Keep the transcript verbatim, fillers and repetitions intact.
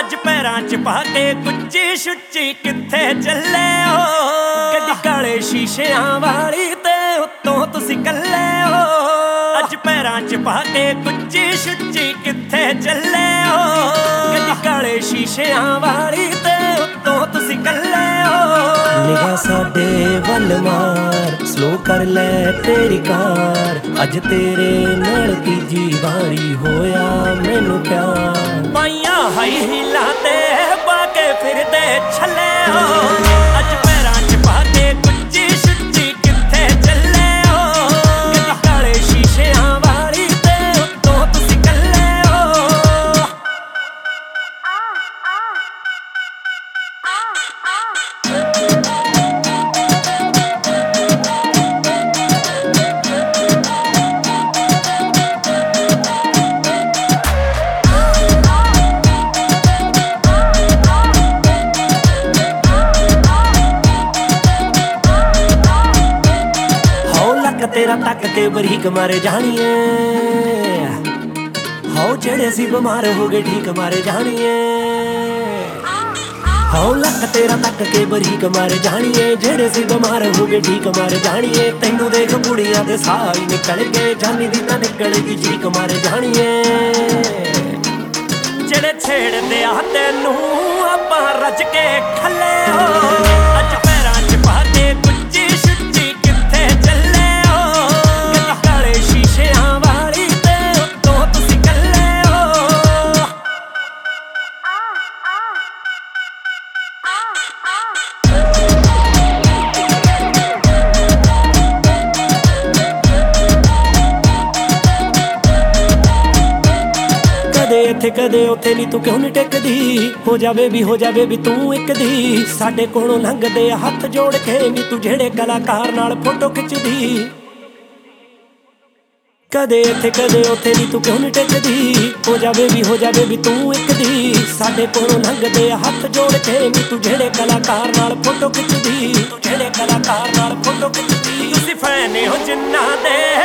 अज पैरां च पा के कुच्ची शुच्ची कित्थे चले हो। गड्डी काले शीशियां वाली ते उत्तों तुसीं कल्ले हो। अज पैरां च पा के कुच्ची शुच्ची कित्थे चले हो। गड्डी काले शीशियां वाली ते उत्तों तुसीं कल्ले हो। निगाह साडे वल मार स्लो कर ले तेरी कार। अज तेरे नाल तीजी वारी होया मैनू प्यार। पाइयां हाई हीलां ते पाके फिरदे छले हो। अज पैरां च पा के कुच्ची शुच्ची कित्थे चले हो। गड्डी काले शीशियां वाली ते उत्तों तुसीं कल्ले हो। तेरा तक के बरीक मारे जानिए हो। जेड़े सी बीमार हो गए ठीक मारे जानिए हो। लक तेरा तक के बरीक मारे जानिए। जेड़े सी बीमार हो गए ठीक मारे जानिए। तैनू देख कुड़ियां दे साह ही निकल गए। जानी दी ना निकलेगी चीक मारे जानिए। जेड़े छेड़दे आ तैनू आपां रज के खले हो। अज पैरां च पा के कुच्ची शुच्ची कित्थे चले हो। गड्डी काले शीशियां वाली ते उत्तों तुसीं कल्ले हो। कदे इत्थे कदे उत्थे नी तू क्यों नी टेकदी। हो जावे भी हो जावे भी तू एक दी। साडे कोलों लंघदे हथ जोड़ के नी तू जेड़े कलाकार नाल फोटो खिचदी। कदे इत्थे कदे उत्थे नी तू क्यों नी टेकदी। हो जावे भी हो जावे भी तू एक दी। साडे कोलों लंघदे हथ जोड़ के नी तू जेड़े कलाकार नाल फोटो खिचदी। तू जेड़े कलाकार नाल फोटो खिचदी। तुसीं फैन हो जिन्ना दे